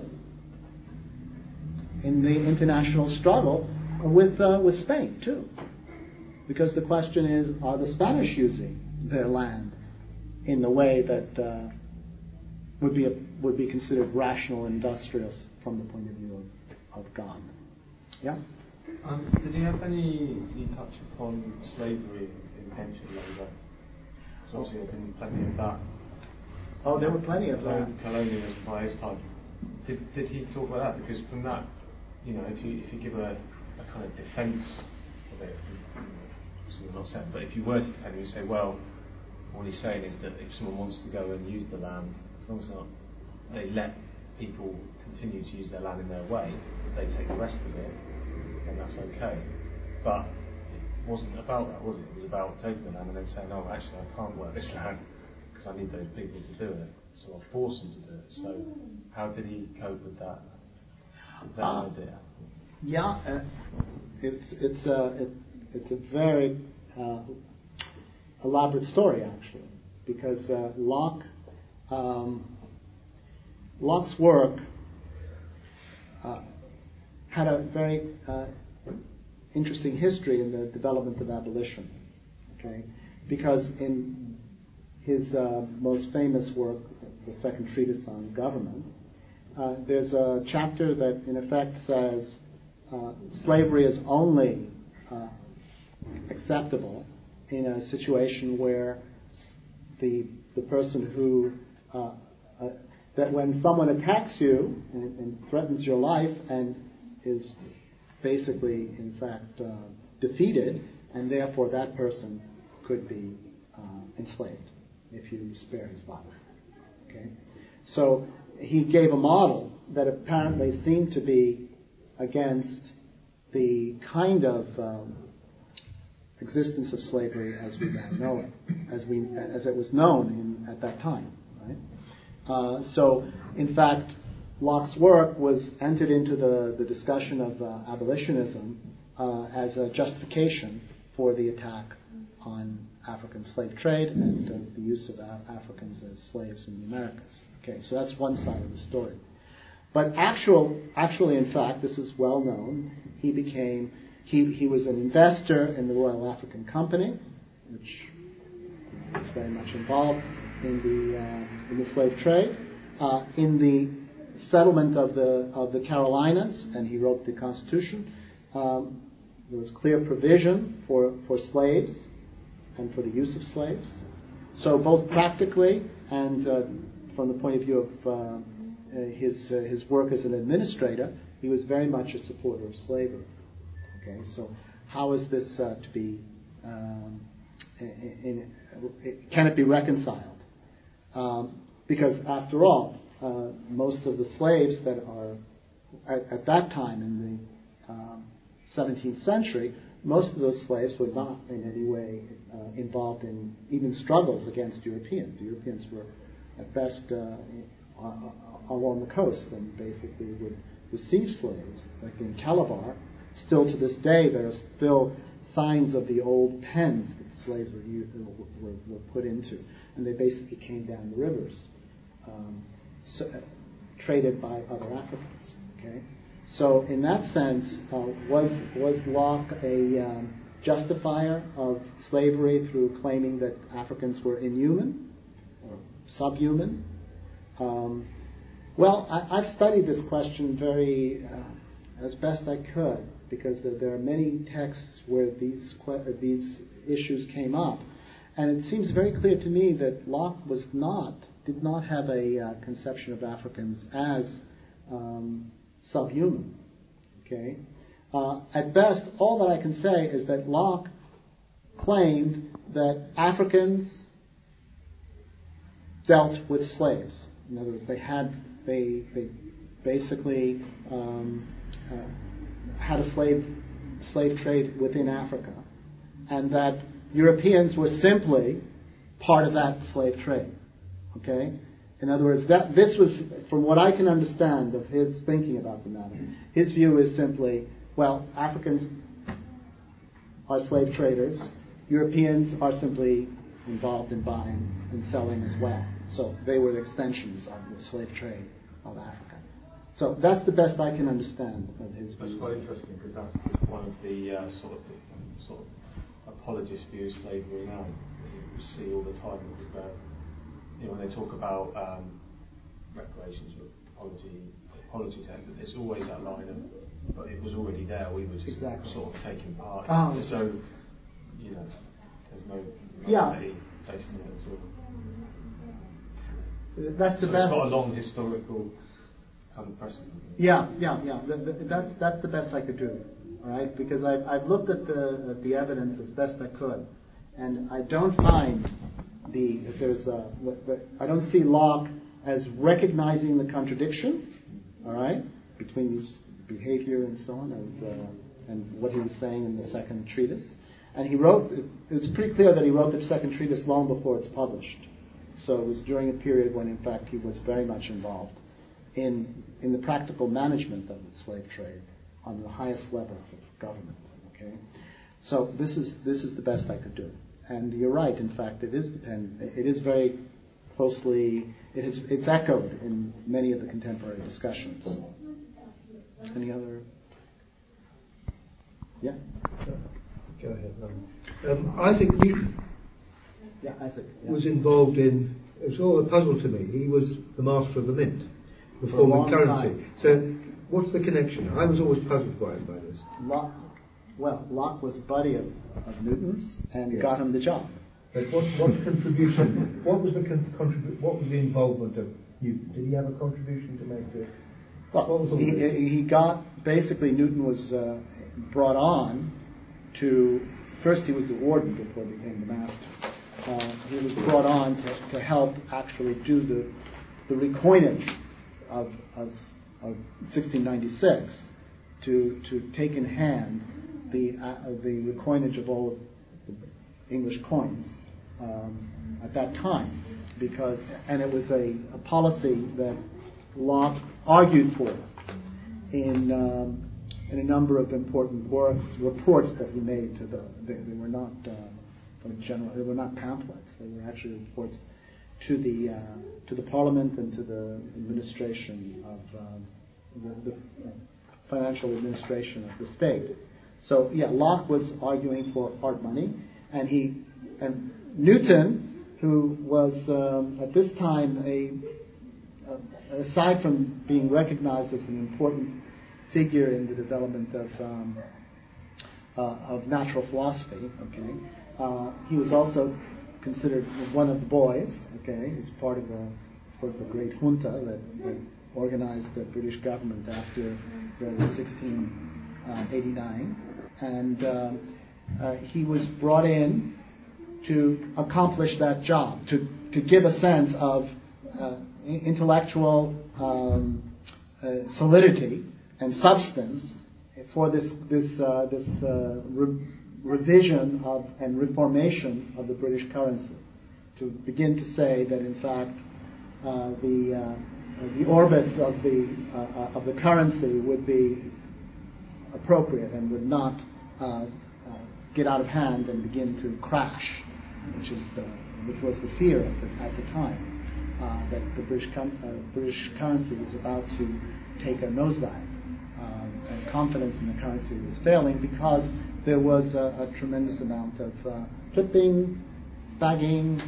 in the international struggle with Spain too. Because the question is, are the Spanish using their land in the way that would be considered rational industrial from the point of view of God? Yeah? Did you touch upon slavery in pension labour? Because obviously there have been plenty of that. Oh, there were plenty of that. Colonialism by his time. Did he talk about that? Because from that, if you give a kind of defence of it, sort of not saying, but if you were to defend it, you say, well, what he's saying is that if someone wants to go and use the land, as long as they let people continue to use their land in their way, they take the rest of it, then that's okay. But it wasn't about that, was it? It was about taking the land and then saying, oh, actually, I can't work this land because I need those people to do it, so I'll force them to do it. So how did he cope with that idea? Yeah, it's a very elaborate story, actually, because Locke's work had a very interesting history in the development of abolition. Okay, because in his most famous work, the Second Treatise on Government, there's a chapter that in effect says slavery is only acceptable in a situation where the person who that when someone attacks you and threatens your life and is basically in fact defeated, and therefore that person could be enslaved if you spare his life. Okay, so he gave a model that apparently seemed to be against the kind of existence of slavery as we now know it, as it was known at that time. Right? So, in fact, Locke's work was entered into the discussion of abolitionism as a justification for the attack on African slave trade and the use of Africans as slaves in the Americas. Okay, so that's one side of the story. But actually, in fact, this is well known. He was an investor in the Royal African Company, which was very much involved in the slave trade, in the settlement of the Carolinas, and he wrote the Constitution. There was clear provision for slaves and for the use of slaves. So both practically and from the point of view of his work as an administrator, he was very much a supporter of slavery. Okay, so how is this to be? Can it be reconciled? Because after all, most of the slaves that are at that time in the 17th century, most of those slaves were not in any way involved in even struggles against Europeans. The Europeans were at best along the coast and basically would receive slaves, like in Calabar. Still to this day, there are still signs of the old pens that slaves were put into, and they basically came down the rivers, traded by other Africans. Okay, so in that sense, was Locke a justifier of slavery through claiming that Africans were inhuman or subhuman? Well, I've studied this question very as best I could, because there are many texts where these issues came up, and it seems very clear to me that Locke did not have a conception of Africans as subhuman. Okay, at best, all that I can say is that Locke claimed that Africans dealt with slaves. In other words, they basically had a slave trade within Africa, and that Europeans were simply part of that slave trade. Okay? In other words, this was, from what I can understand of his thinking about the matter, his view is simply, well, Africans are slave traders, Europeans are simply involved in buying and selling as well. So they were extensions of the slave trade of Africa. So that's the best I can understand of his views. That's quite interesting because that's one of the sort of apologist views of slavery now. You see all the time when they talk about reparations or apology to him, there's always that line of, but it was already there. We were just sort of taking part. There's no, there's no place in it at all. That's the best. It's got a long historical kind of precedent. Yeah. That's the best I could do. All right, because I've looked at the evidence as best I could, and I don't find I don't see Locke as recognizing the contradiction. All right, between his behavior and so on, and what he was saying in the second treatise. And he wrote. It's pretty clear that he wrote the second treatise long before it's published. So it was during a period when, in fact, he was very much involved in the practical management of the slave trade on the highest levels of government. Okay, so this is the best I could do. And you're right. In fact, it is very closely. It's echoed in many of the contemporary discussions. Any other? Yeah. Go ahead. Isaac Newton. Yeah, Isaac. Yeah. Was involved in. It was all a puzzle to me. He was the master of the mint, the forming currency. Time. So, what's the connection? I was always puzzled by this. Locke was a buddy of Newton's and got him the job. But what contribution? What was the What was the involvement of Newton? Did he have a contribution to make this? Well, what was all this? He got basically Newton was brought on to. First, he was the warden before he became the master. He was brought on to help actually do the recoinage of 1696 to take in hand the recoinage of all of the English coins at that time, and it was a policy that Locke argued for in a number of important reports that he made to they were not they were not pamphlets. They were actually reports to the Parliament and to the administration of the financial administration of the state. So Locke was arguing for hard money, and Newton, who was at this time aside from being recognized as an important figure in the development of natural philosophy, he was also considered one of the boys. He's part of the great junta that organized the British government after the 1689, and he was brought in to accomplish that job, to give a sense of intellectual solidity and substance for this revision and reformation of the British currency, to begin to say that in fact the orbits of the currency would be appropriate and would not get out of hand and begin to crash, which was the fear at the time, that the British currency was about to take a nosedive, and confidence in the currency was failing because there was a tremendous amount of clipping, bagging,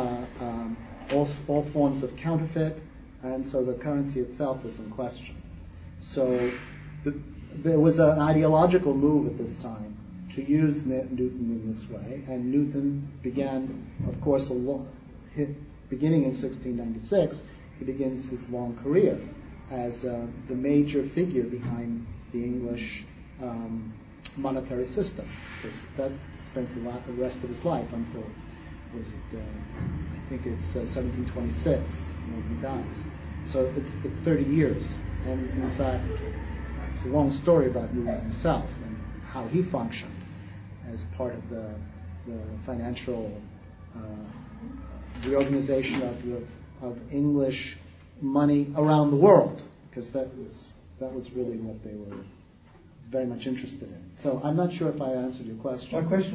all forms of counterfeit, and so the currency itself was in question. So there was an ideological move at this time to use Newton in this way, and Newton began, of course, beginning in 1696, he begins his long career as the major figure behind the English monetary system. That spends the rest of his life until, I think it's 1726 when he dies. So it's 30 years, and in fact, it's a long story about Newton himself and how he functioned as part of the financial reorganization of English money around the world, because that was really what they were very much interested in. So I'm not sure if I answered your question. My question was,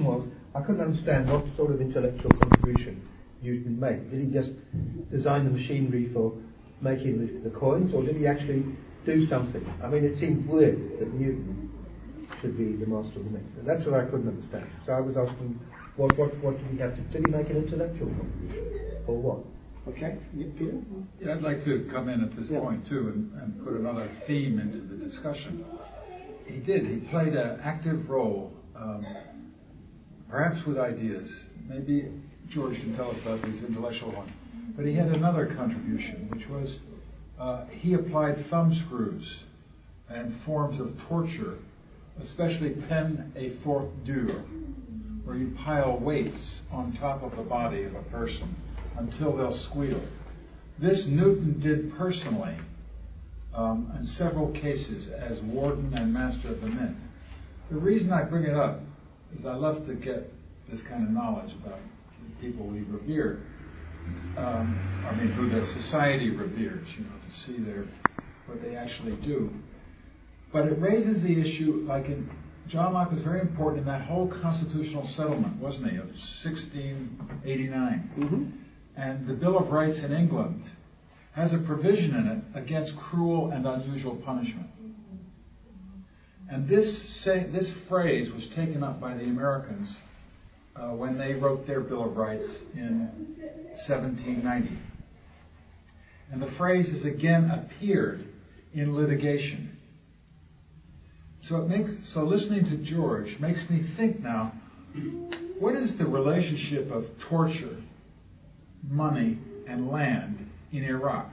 I couldn't understand what sort of intellectual contribution Newton made. Did he just design the machinery for making the coins, or did he actually do something? I mean, it seemed weird that Newton should be the master of the method. That's what I couldn't understand. So I was asking, what did he have to? Did he make an intellectual contribution, or what? Okay, Peter? Yeah, I'd like to come in at this point too and put another theme into the discussion. He did. He played an active role, perhaps with ideas. Maybe George can tell us about these intellectual ones. But he had another contribution, which was he applied thumb screws and forms of torture, especially peine et force dure, where you pile weights on top of the body of a person until they'll squeal. This Newton did personally in several cases as warden and master of the mint. The reason I bring it up is I love to get this kind of knowledge about the people we revere. Who the society reveres, to see what they actually do. But it raises the issue, John Locke was very important in that whole constitutional settlement, wasn't he, of 1689. Mm-hmm. And the Bill of Rights in England has a provision in it against cruel and unusual punishment. And this phrase was taken up by the Americans when they wrote their Bill of Rights in 1790. And the phrase has again appeared in litigation. So listening to George makes me think now, what is the relationship of torture, money, and land in Iraq?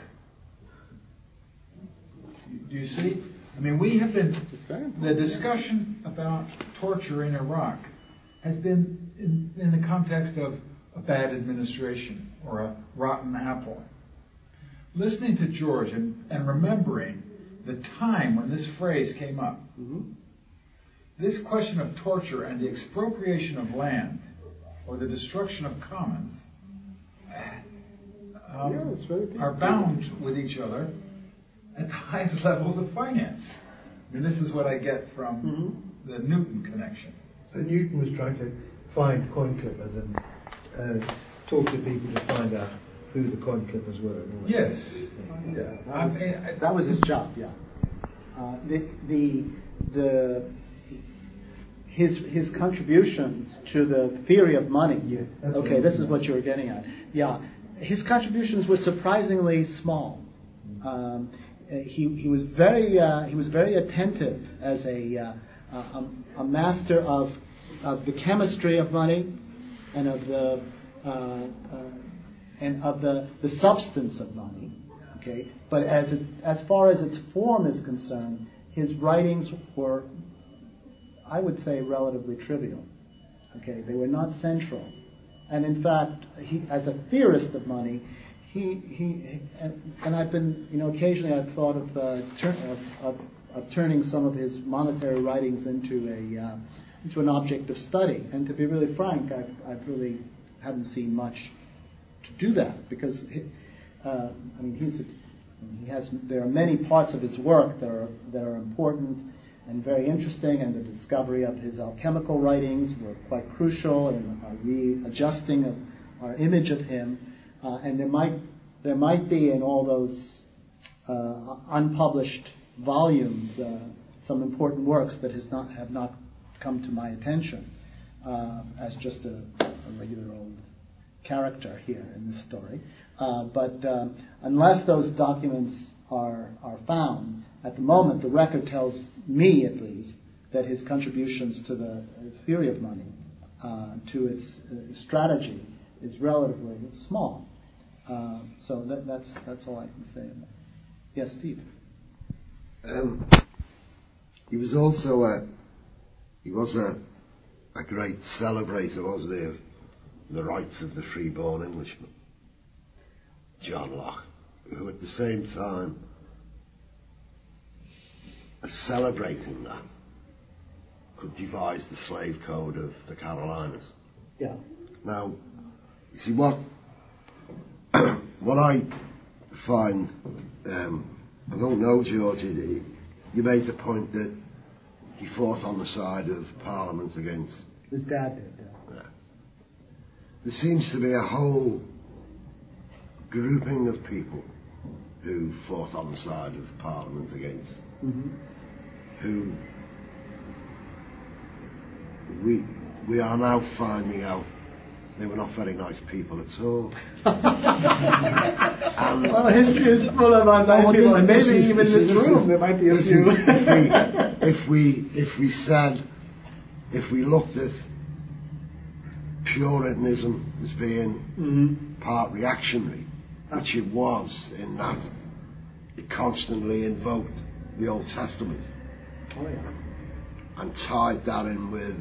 Do you see? We have been, the discussion about torture in Iraq has been in the context of a bad administration or a rotten apple. Listening to George and remembering the time when this phrase came up, this question of torture and the expropriation of land or the destruction of commons are bound with each other at the highest levels of finance. This is what I get from the Newton connection. So Newton was trying to find coin clippers and talk to people to find out who the coin clippers were. Yes. That was his job, yeah. His contributions to the theory of money. Yeah, okay, this is what you were getting at. Yeah, his contributions were surprisingly small. He was very attentive as a master of the chemistry of money and of the substance of money. Okay, but as far as its form is concerned, his writings were, I would say, relatively trivial. Okay, they were not central, and in fact, he, as a theorist of money, and I've been, occasionally I've thought of turning some of his monetary writings into an object of study. And to be really frank, I really haven't seen much to do that, because there are many parts of his work that are important and very interesting, and the discovery of his alchemical writings were quite crucial in our readjusting of our image of him. And there might be in all those unpublished volumes some important works that have not come to my attention as just a regular old character here in this story. But unless those documents are found, at the moment the record tells me, at least, that his contributions to the theory of money, to its strategy, is relatively small. So that's all I can say. Yes, Steve. He was also a great celebrator, wasn't he, of the rights of the free-born Englishman, John Locke, who at the same time as celebrating that could devise the slave code of the Carolinas. Yeah. Now, you see, what I find, I don't know, George, you made the point that he fought on the side of Parliament against... His dad did, yeah. there seems to be a whole grouping of people who fought on the side of Parliament against, who we are now finding out they were not very nice people at all. Well, history is full of unnice people, and maybe even in this room there might be a few. If we looked at Puritanism as being part reactionary, which it was, in that it constantly invoked the Old Testament and tied that in with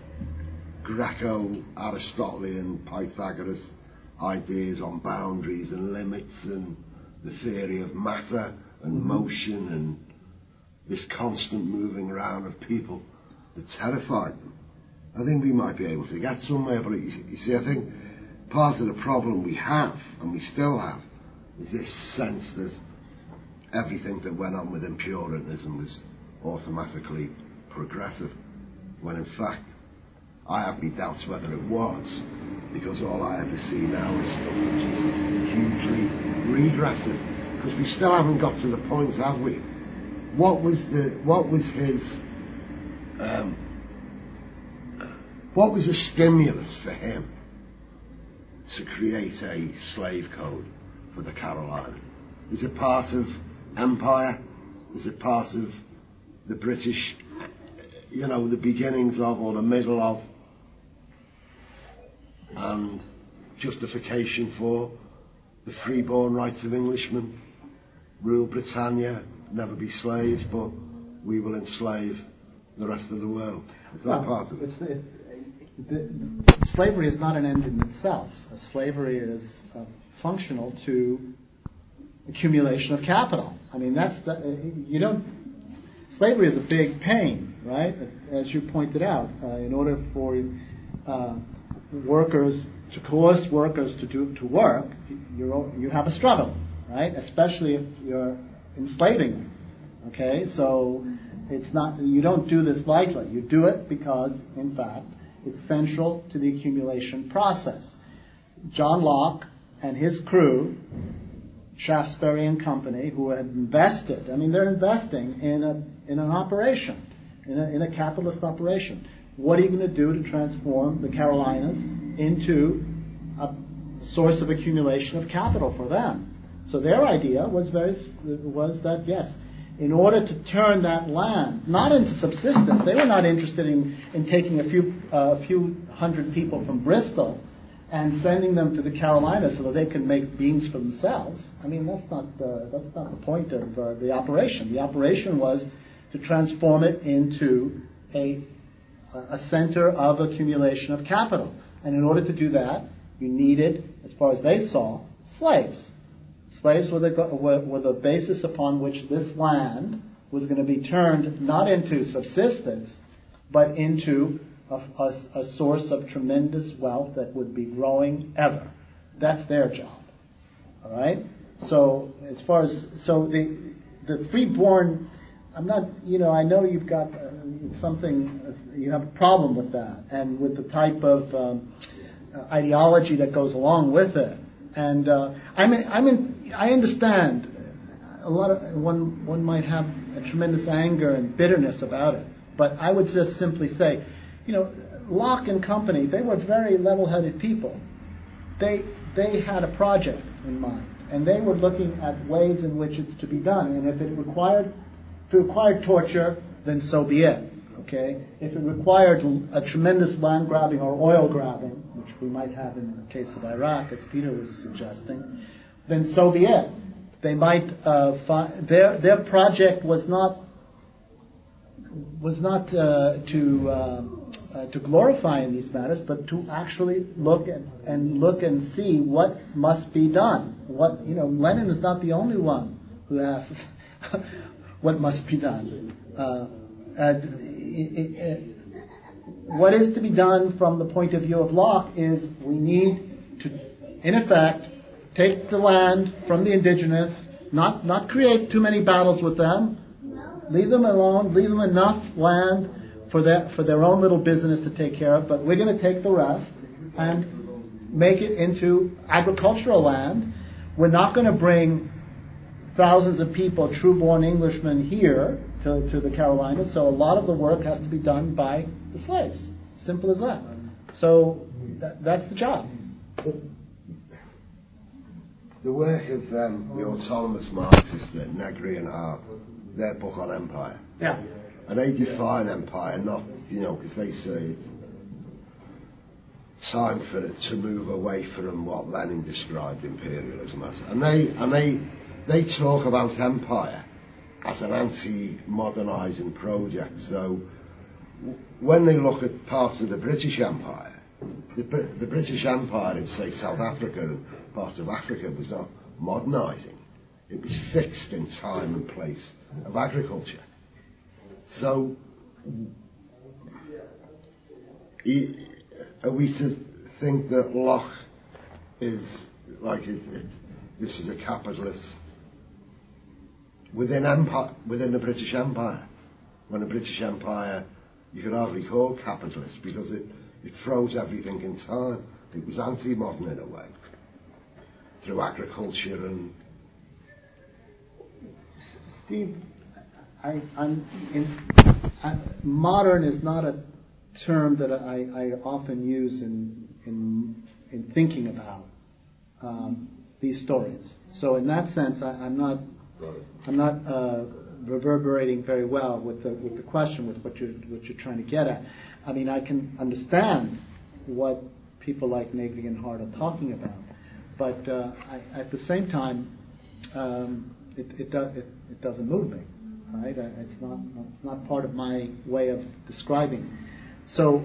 Greco-Aristotelian Pythagoras ideas on boundaries and limits and the theory of matter and motion and this constant moving around of people that terrified them. I think we might be able to get somewhere, but you see, I think part of the problem we have, and we still have, is this sense that everything that went on within Puritanism was automatically progressive, when in fact I have my doubts whether it was, because all I ever see now is stuff which is hugely regressive, because we still haven't got to the point, have we? What was the stimulus for him to create a slave code for the Carolinas? Is it part of empire? Is it part of the British, the beginnings of or the middle of, and justification for the freeborn rights of Englishmen? Rule Britannia, never be slaves, but we will enslave the rest of the world. Is that part of it? Slavery is not an end in itself. Slavery is functional to accumulation of capital. I mean, slavery is a big pain, right? As you pointed out, in order for workers to coerce workers to work, you have a struggle, right? Especially if you're enslaving them. Okay, so you don't do this lightly. You do it because, in fact, it's central to the accumulation process. John Locke and his crew, Shaftesbury and Company, who had invested, they're investing in an operation, in a capitalist operation. What are you going to do to transform the Carolinas into a source of accumulation of capital for them? So their idea was that, yes, in order to turn that land, not into subsistence, they were not interested in taking a few hundred people from Bristol and sending them to the Carolinas so that they could make beans for themselves. That's not the point of the operation. The operation was to transform it into a center of accumulation of capital. And in order to do that, you needed, as far as they saw, slaves. Slaves were the basis upon which this land was going to be turned not into subsistence, but into a source of tremendous wealth that would be growing ever. That's their job. All right. So the freeborn, I know you've got you have a problem with that, and with the type of ideology that goes along with it. And I understand a lot of one might have a tremendous anger and bitterness about it, but I would just simply say, Locke and Company, they were very level-headed people. They had a project in mind, and they were looking at ways in which it's to be done. And if it required torture, then so be it. Okay, if it required a tremendous land grabbing or oil grabbing, which we might have in the case of Iraq, as Peter was suggesting, then so be it. They might their project was not to glorify in these matters, but to actually look and see what must be done. Lenin is not the only one who asks what must be done. What is to be done from the point of view of Locke is we need to, in effect, take the land from the indigenous, not create too many battles with them, leave them alone, leave them enough land for their own little business to take care of, but we're going to take the rest and make it into agricultural land. We're not going to bring thousands of people, true-born Englishmen, here to the Carolinas, so a lot of the work has to be done by the slaves. Simple as that. So that's the job. The work of the autonomous Marxists, Negri and Hart, their book on empire. Yeah. And they define empire not, because they say it's time for it to move away from what Lenin described imperialism as. And they talk about empire as an anti-modernising project. So when they look at parts of the British Empire, the British Empire in, say, South Africa and parts of Africa was not modernising. It was fixed in time and place of agriculture. So are we to think that Locke is like this is a capitalist within the British Empire, when the British Empire you could hardly call capitalist because it froze everything in time. It was anti-modern in a way through agriculture and. Steve, modern is not a term that I often use in thinking about these stories. So in that sense, I'm not reverberating very well with the question, with what you're trying to get at. I mean, I can understand what people like Negri and Hart are talking about, but at the same time, it doesn't move me. Right? It's not part of my way of describing. So,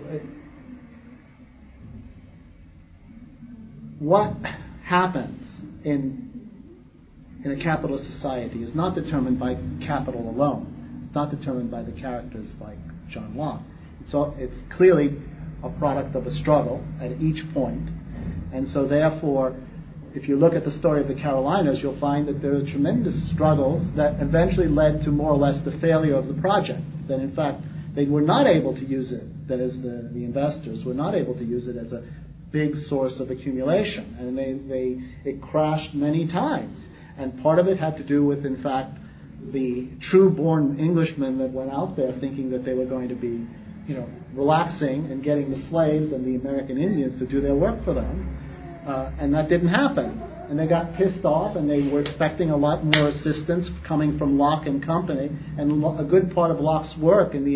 what happens in a capitalist society is not determined by capital alone. It's not determined by the characters like John Locke. It's clearly a product of a struggle at each point, and so therefore, if you look at the story of the Carolinas, you'll find that there are tremendous struggles that eventually led to more or less the failure of the project. That in fact they were not able to use it. That is, the investors were not able to use it as a big source of accumulation, and it crashed many times. And part of it had to do with, in fact, the true-born Englishmen that went out there thinking that they were going to be, relaxing and getting the slaves and the American Indians to do their work for them. And that didn't happen. And they got pissed off, and they were expecting a lot more assistance coming from Locke and company. And a good part of Locke's work in the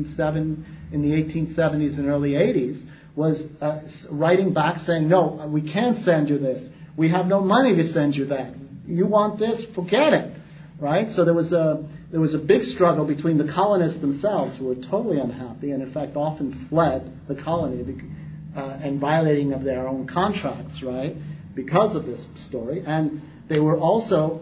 1870s and early 80s was writing back saying, no, we can't send you this. We have no money to send you that. You want this? Forget it. Right? So there was a big struggle between the colonists themselves, who were totally unhappy and in fact often fled the colony and violating of their own contracts, right, because of this story. And they were also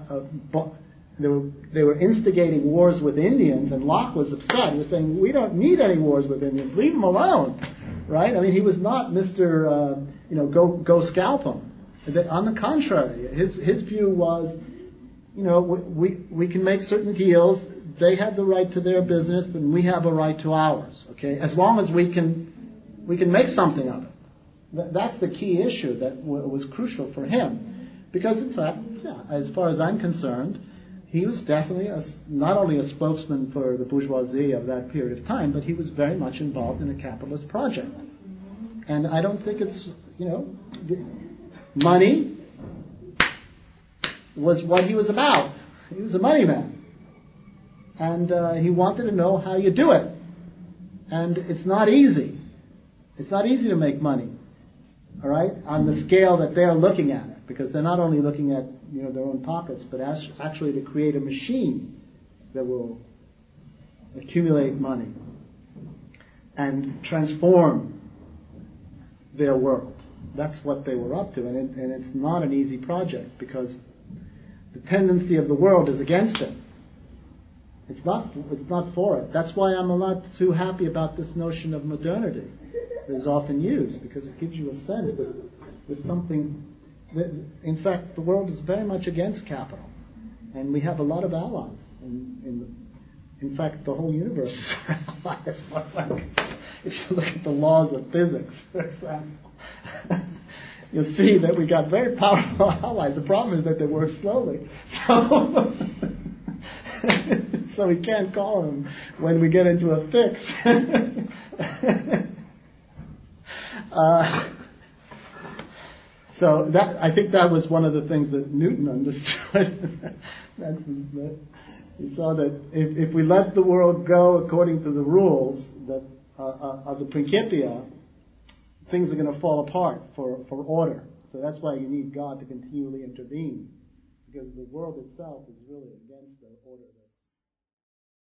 they were instigating wars with Indians, and Locke was upset. He was saying, we don't need any wars with Indians. Leave them alone, right? I mean, he was not Mr. Go scalp them. On the contrary, his view was, we can make certain deals. They have the right to their business, but we have a right to ours. Okay, as long as we can make something of it. That's the key issue that was crucial for him, because in fact, as far as I'm concerned, he was definitely not only a spokesman for the bourgeoisie of that period of time, but he was very much involved in a capitalist project. And I don't think it's money was what he was about. He was a money man. And he wanted to know how you do it. And it's not easy. It's not easy to make money, all right, on the scale that they're looking at it, because they're not only looking at their own pockets, but actually to create a machine that will accumulate money and transform their world. That's what they were up to, and it's not an easy project, because the tendency of the world is against it. It's not for it. That's why I'm not too happy about this notion of modernity that is often used, because it gives you a sense that there's something that, in fact, the world is very much against capital, and we have a lot of allies. In fact, the whole universe is our ally, as far as I'm concerned. If you look at the laws of physics, for example. you'll see that we got very powerful allies. The problem is that they work slowly. So we can't call them when we get into a fix. So I think that was one of the things that Newton understood. He saw that if we let the world go according to the rules that of the Principia, things are going to fall apart for order. So that's why you need God to continually intervene, because the world itself is really against the order.